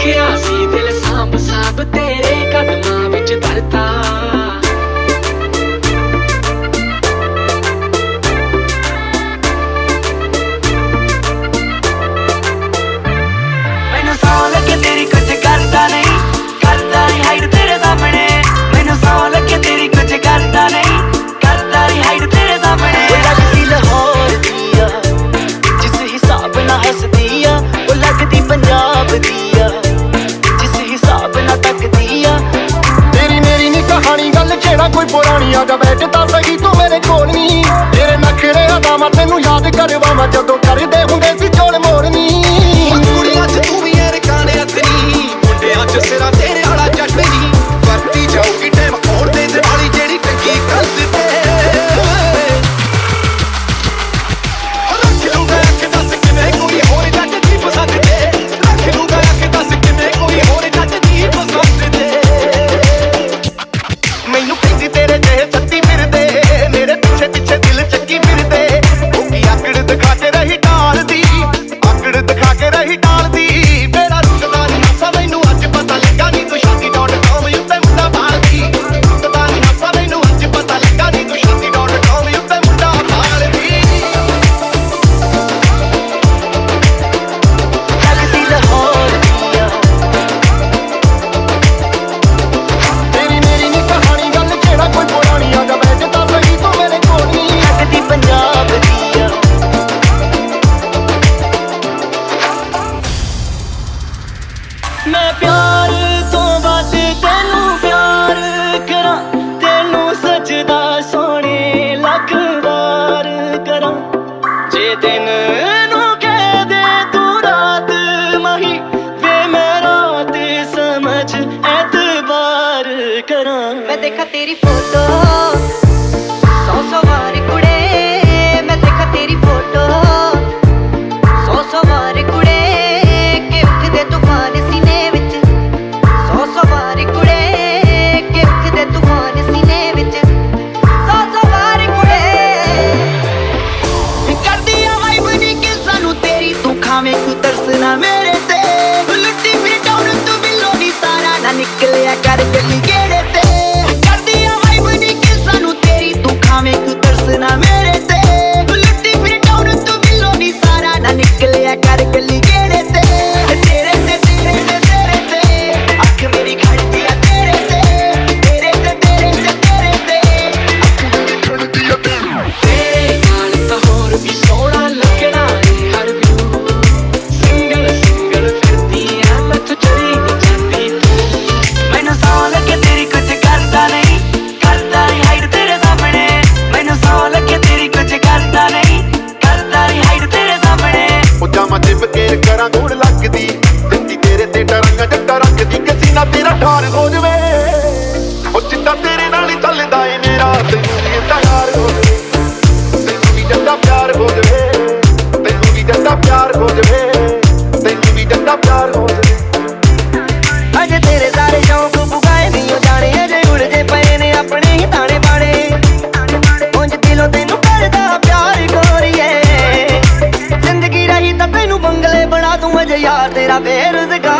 ਰੱਖਿਆ ਸੀ ਦਿਲ ਸਾਂਭ ਸਾਂਭ ਤੇਰੇ ਕਦਮਾਂ ਵਿੱਚ ਧਰਤਾ। ਮੈਨੂੰ ਸੌਂ ਲੱਗੇ ਤੇਰੀ ਕੁਝ ਕਰਦਾ ਨਹੀਂ ਹਾਈਡ ਤੇਰੇ ਸਾਹਮਣੇ। ਮੈਨੂੰ ਸੌਂ ਲੱਗੇ ਤੇਰੀ ਕੁਝ ਕਰਦਾ ਨਹੀਂ ਹਾਈਡ ਤੇਰੇ ਸਾਹਮਣੇ। ਉਹ ਲੱਗਦੀ ਲਾਹੌਰ ਦੀ ਆ ਜਿਸ ਹਿਸਾਬ ਨਾਲ ਹੱਸਦੀ ਆ, ਉਹ ਲੱਗਦੀ ਪੰਜਾਬ ਦੀ ਆ ਜਿਸ ਹਿਸਾਬ ਨਾਲ ਤੱਕਦੀ ਆ। ਤੇਰੀ ਮੇਰੀ ਨੀ ਕਹਾਣੀ ਗੱਲ ਛੇੜਾ ਕੋਈ ਪੁਰਾਣੀ ਆ ਜਾ ਬੈਠ ਤਾਂ ਸਹੀ ਤੂੰ ਮੇਰੇ ਕੋਲ ਨੀ। ਤੇਰੇ ਨਖਰੇ ਦਾ ਮੈਂ ਤੈਨੂੰ ਯਾਦ ਕਰਵਾਵਾਂ ਜਦੋਂ ਕਰਦੇ ਹੁੰਦੇ ਸੀ ਚੋਲ ਮੋਰਨੀ। ਕੁੜੀਆਂ ਚ ਤੂੰ ਵੀ ਐ ਕਾਣੇ ਹੱਥ ਨੀ, ਮੁੰਡਿਆਂ ਚ ਸਿਰਾਂ ਤੇਰੇ ਵਾਲਾ ਜੱਟ ਨੀ। ਵਰਤੀ ਜਾਊਗੀ ਟਾਈਮ ਆਉਣ ਦੇ ਦਿਵਾਲੀ ਜਿਹੜੀ ਟੰਗੀ ਕੰਧ ਤੇ। ਰੱਖ ਲੂੰਗਾ ਅੱਖ ਦੱਸ ਕਿਵੇਂ ਕੋਈ ਹੋਰ ਜੱਟ ਦੀ ਪਸੰਦ ਤੇ। ਰੱਖ ਲੂੰਗਾ ਅੱਖ ਦੱਸ ਕਿਵੇਂ ਕੋਈ ਹੋਰ ਜੱਟ ਦੀ ਪਸੰਦ ਤੇ। ਮੈਨੂੰ ਕਹਿੰਦੀ ਤੇਰੇ ਜਿਹੇ ਸੱਤੀ ਫਿਰਦੇ, ਮੇਰੇ ਪਿੱਛੇ ਪਿੱਛੇ ਦਿਲ ਚੱਕੀ ਫਿਰਦੇ। ਉਹ ਕੀ ਆਕੜ ਦਿਖਾ ਕੇ ਰਹੀ ਟਾਲਦੀ, ਆਕੜ ਦਿਖਾ ਕੇ ਰਹੀ ਟਾਲਦੀ। ਮੇਰਾ ਰੁਕਦਾ ਨੀ ਹਾਸਾ ਮੈਨੂੰ ਅੱਜ ਪਤਾ ਲੱਗਾ ਨੀ ਤੂੰ ਸ਼ਾਦੀ.com ਉੱਤੇ ਮੁੰਡਾ ਭਾਲਦੀ। ਰੁਕਦਾ ਨੀ ਹਾਸਾ ਮੈਨੂੰ ਅੱਜ ਪਤਾ ਲੱਗਾ ਨੀ ਤੂੰ ਸ਼ਾਦੀ.com ਉੱਤੇ ਮੁੰਡਾ ਭਾਲਦੀ। ਲੱਗਦੀ ਲਾਹੌਰ ਦੀ ਆ ਤੇਰੀ ਮੇਰੀ ਨੀ ਕਹਾਣੀ ਗੱਲ ਛੇੜਾ ਕੋਈ ਪੁਰਾਣੀ ਆ ਜਾ ਬੈਠ ਤਾਂ ਸਹੀ ਤੂੰ ਮੇਰੇ ਕੋਲ ਨੀ। ਲੱਗਦੀ ਪੰਜਾਬ ਦੀ ਆ। ਮੈਂ ਪਿਆਰ ਤੋਂ ਵੱਧ ਤੈਨੂੰ ਪਿਆਰ ਕਰਾਂ, ਤੈਨੂੰ ਸਜਦਾ ਸੋਹਣੇ ਲੱਖ ਵਾਰ ਕਰਾਂ। ਜੇ ਦਿਨ ਨੂੰ ਕਹਿ ਦੇ ਤੂੰ ਰਾਤ ਮਾਹੀ, ਵੇ ਮੈਂ ਰਾਤ ਸਮਝ ਐਤਬਾਰ ਕਰਾਂ। ਮੈਂ ਦੇਖਾ ਤੇਰੀ ਫੋਟੋ 100 ਵਾਰ ਕੁੜੇ, ਮੈਂ ਦੇਖਾ ਤੇਰੀ ਫੋਟੋ 100 ਵਾਰ ਕੁੜੇ। ਕਿ ਉੱਠਦੇ ਤੂਫਾਨ ਸੀਨੇ ਵਿੱਚ 100 ਵਾਰ ਕੁੜੇ, ਕਿ ਉੱਠਦੇ ਤੂਫਾਨ ਸੀਨੇ ਵਿੱਚ 100 ਵਾਰ ਕੁੜੇ। ਕਰਦੀ ਆ ਵਾਈਬ ਨੀ ਕਿ ਸਾਨੂੰ ਤੇਰੀ, ਤੂੰ ਖਾਵੇਂ ਤੂੰ ਤਰਸਣਾ ਮੇਰੇ ਤੇ। ਲੁੱਟੀ ਫਿਰ ਡਾਉਨ ਤੂੰ ਬਿੱਲੋ ਨੀ ਸਾਰਾ ਨਾ ਨਿਕਲਿਆ ਕਰ ਗੱਲੀ ਗੇੜੇ ਤੇ। ਕਰਦੀ ਆ ਵਾਈਬ ਨੀ ਕਿ ਸਾਨੂੰ ਤੇਰੀ, ਤੂੰ ਖਾਵੇਂ ਤੂੰ ਤਰਸਣਾ ਮੇਰੇ ਤੇ। ਲੁੱਟੀ ਫਿਰ ਡਾਉਨ ਤੂੰ ਬਿੱਲੋ ਨੀ ਸਾਰਾ ਨਾ ਨਿਕਲਿਆ ਕਰ ਗੱਲੀ ਗੇੜੇ ਤੇ। ਤੇਰੇ ਤੇ ਤੇਰੇ ਤੇ ਤੇਰੇ ਤੇ ਅੱਖ ਮੇਰੀ ਖੜਦੀ ਆ ਤੇਰੇ ਤੇ। ਤੇਰੇ ਤੇ ਤੇਰੇ ਤੇ ਤੇਰੇ ਤੇ ਅੱਖ ਮੇਰੀ ਖੜਦੀ ਆ ਤੇਰੇ ਨਾਲ ਤਾਂ ਹੋਰ ਵੀ ਸੋਹਣਾ ਲੱਗਣਾ ਏ ਹਰ ਵਿਊ। ਸਿੰਗਲ ਫਿਰਦੀ ਆ ਮੈਥੋਂ ਚੜੀ ਨੀ ਜਾਂਦੀ ਤੂੰ। ਮੈਨੂੰ ਸੌਂ ਲੱਗੇ ਤੇਰੀ ਕੁਝ ਕਰਦਾ ਨਹੀਂ ਹਾਈਡ ਤੇਰੇ ਸਾਹਮਣੇ। ਮੈਨੂੰ ਸੌਂ ਲੱਗੇ ਤੇਰੀ ਕੁਝ ਕਰਦਾ ਨਹੀਂ ਹਾਈਡ ਤੇਰੇ ਸਾਹਮਣੇ। ਉਹ ਜਾਵਾਂ ਜਿੱਬ ਕੇਰ ਕਰਾਂ ਗੋੜ ਲੱਗਦੀ, ਦਿੱਤੀ ਤੇਰੇ ਤੇ ਡਰਾਂਗਾ ਜੱਟਾ ਰੱਖਦੀ। ਕਿਸੇ ਨਾ ਤੇਰਾ ਠਾਰ ਹੋ ਜਵੇ, ਉਹ ਚਿੱਟਾ ਤੇਰੇ ਨਾਲ ਹੀ ਚੱਲਦਾ ਏ ਮੇਰਾ। ਤੈਨੂੰ ਵੀ ਏਦਾਂ ਯਾਰ ਹੋ ਜਵੇ, ਤੈਨੂੰ ਵੀ ਜੱਟਾ ਪਿਆਰ ਹੋ ਜਵੇ। ਤੈਨੂੰ ਵੀ ਜੱਟਾ ਪਿਆਰ ਹੋ ਜਵੇ, ਤੈਨੂੰ ਵੀ ਜੱਟਾ ਪਿਆਰ ਹੋ ਜਵੇ। ਅਜੇ ਤੇਰੇ ਸਾਰੇ ਸ਼ੌਂਕ ਪੁਗਾਏ ਨਹੀਂ ਉਹ ਜਾਣੇ, ਅਜੇ ਉਲਝੇ ਪਏ ਨੇ ਆਪਣੇ ਹੀ ਤਾਣੇ ਬਾਣੇ। ਉਂਝ ਦਿਲੋਂ ਤੈਨੂੰ ਕਰਦਾ ਪਿਆਰ ਗੋਰੀਏ, ਜ਼ਿੰਦਗੀ ਰਹੀ ਤਾਂ ਤੈਨੂੰ ਬੰਗਲੇ ਬਣਾ ਦੂੰ ਅਜੇ ਯਾਰ ਤੇਰਾ ਬੇਰੁਜ਼ਗਾਰ।